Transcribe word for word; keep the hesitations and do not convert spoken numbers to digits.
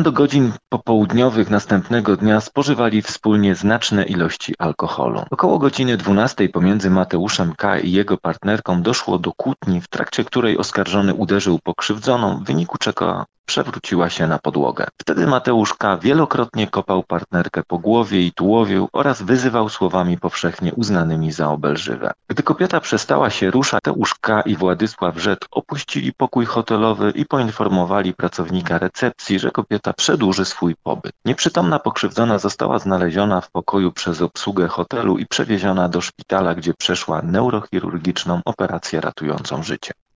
do godzin popołudniowych następnego dnia spożywali wspólnie znaczne ilości alkoholu. Około godziny dwunastej pomiędzy Mateuszem K. i jego partnerką doszło do kłótni, w trakcie której oskarżony uderzył pokrzywdzoną, w wyniku czego przewróciła się na podłogę. Wtedy Mateusz K. wielokrotnie kopał partnerkę po głowie i tułowiu oraz wyzywał słowami powszechnie uznanymi za obelżywe. Gdy kobieta przestała się ruszać, Mateusz K. i Władysław Rzet opuścili pokój hotelowy i poinformowali pracownika recepcji, że kobieta przedłuży swój pobyt. Nieprzytomna pokrzywdzona została znaleziona w pokoju przez obsługę hotelu i przewieziona do szpitala, gdzie przeszła neurochirurgiczną operację ratującą życie.